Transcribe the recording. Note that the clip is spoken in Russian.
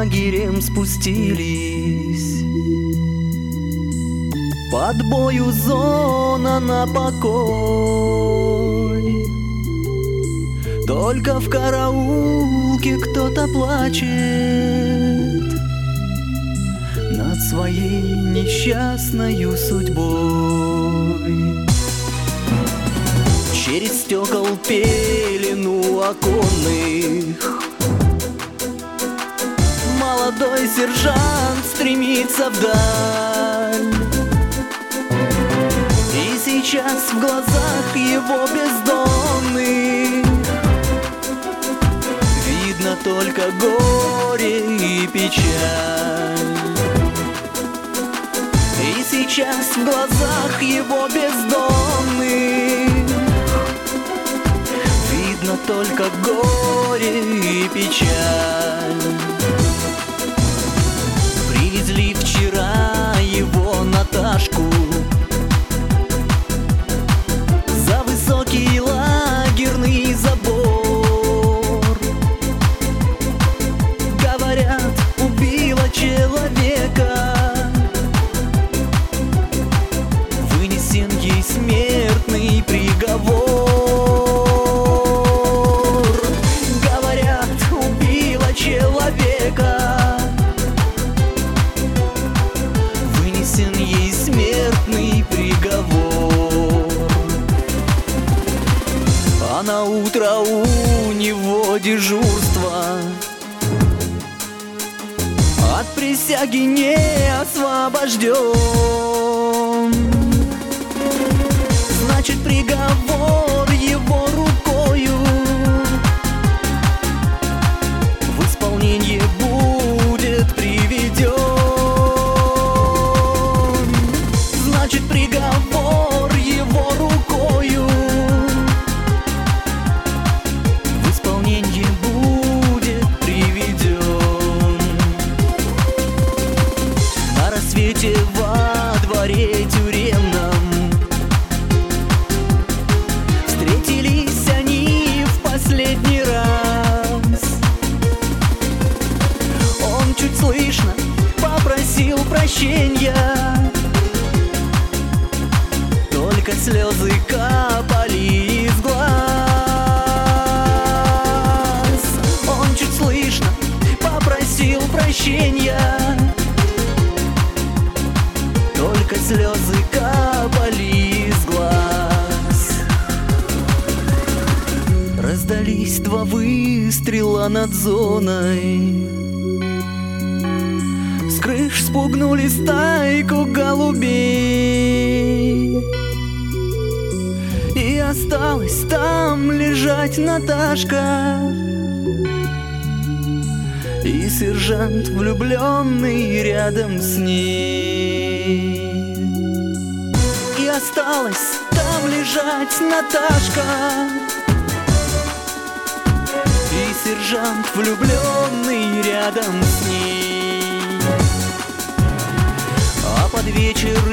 лагерем спустились. Под бою зона на покой. Только в караулке кто-то плачет над своей несчастною судьбой. Через стекол пелену оконных молодой сержант стремится вдаль. И сейчас в глазах его бездонных видно только горе и печаль. И сейчас в глазах его бездонных видно только горе и печаль. Привезли вчера его Наташку за высокий лагерный забор. Говорят, убила человека, вынесен ей смертный приговор. Говорят, убила человека, вынесен ей смертный приговор. А на утро у него дежурство, от присяги не освобожден. Значит, приговор его рукою в исполнение будет приведен. Значит, приговор его рукою в исполнение будет приведен. На рассвете во дворе тюремном встретились они в последний раз. Он чуть слышно попросил прощения, только слезы капали из глаз. Он чуть слышно попросил прощения, только слезы капали из глаз. Раздались два выстрела над зоной, с крыш спугнули стайку голубей. И осталась там лежать Наташка и сержант, влюбленный рядом с ней. И осталась там лежать Наташка и сержант, влюбленный рядом с ней. А под вечер